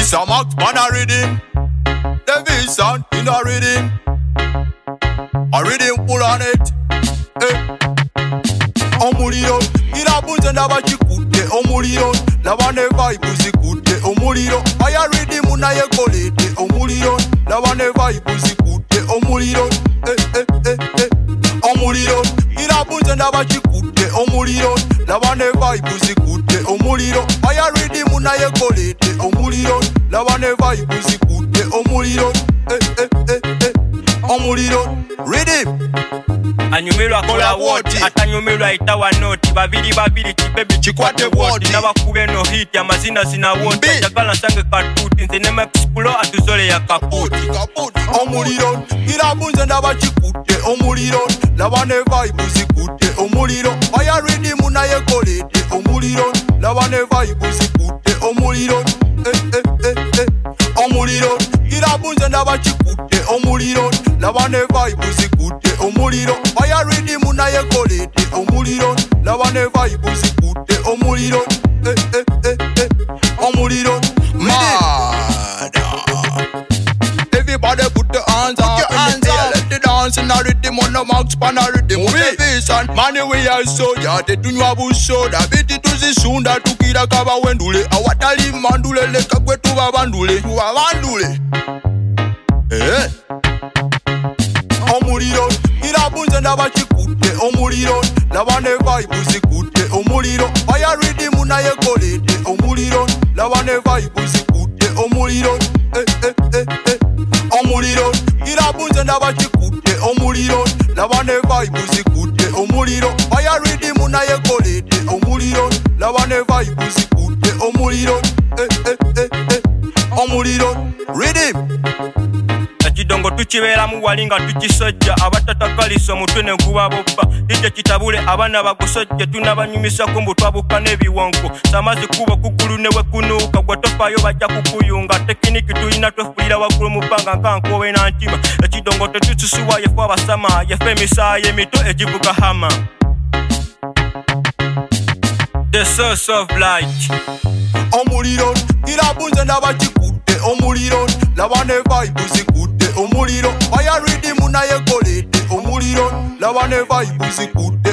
This a Max man a rhythm. The vision in a rhythm. A rhythm pull on it. Omuliro irabunze n'abakikutte omuliro laba ne vibe zikutte omuliro aya rhythm naye kolete omuliro laba ne vibe zikutte omuliro omuliro irabunze n'abakikutte omuliro laba ne vibe zikutte omuliro aya rhythm naye kolete omuliro laba ne vibe zikutte omuliro omuliro rhythm anyumirwa kola woti atanyumirwa itawa noti babiri kibebi chikwate woti nabakube no hit amazina zina woti chakala nsange katuti nze ne maxplo atuzole ya kaputi omuliro irabunze ndabakikutte omuliro laba ne vibe zikutte omuliro aya rhythm naye kolete omuliro laba ne vibe zikutte omuliro omuliro irabunze ndabakikutte omuliro laba ne vibe zikutte omuliro aya rhythm naye kolete omuliro laba ne vibe zikutte omuliro omuliro everybody put your hands up in the air, let the dance in a rhythm on the Max pan a rhythm with vision money we are soldier tetunywa busoda biti tuzisunda tukira kaba wendule awatali mandule leka kwetu babandule omuliro irabunze ndabakikutte omuliro laba ne vibe zikutte omuliro aya rhythm naye kolete omuliro laba ne vibe zikutte omuliro omuliro irabunze ndabakikutte omuliro laba ne vibe zikutte omuliro aya rhythm naye kolete omuliro laba ne vibe zikutte omuliro omuliro rhythm Chidongo tuchibeeramu walinga tukisojja abatatakalisa omutwe ne guba boppa ije kitabule abana bagusojja tunabanyumisako mbu twabuka n'ebiwonko samazi kuba kukulu ne wekunuuka gwe tofayo bajja kukuyunga tekiniki tuyina twefuulira waggulu mu bbanga nkankowe na ntima ekidongo tetususuwa yefu abasama yefu emisaayi emito egivuga hama The source of light omuliro irabunze ndabakikutte omuliro laba ne vibe zikutte omuliro aya rhythm naye kolete omuliro laba ne vibe zikutte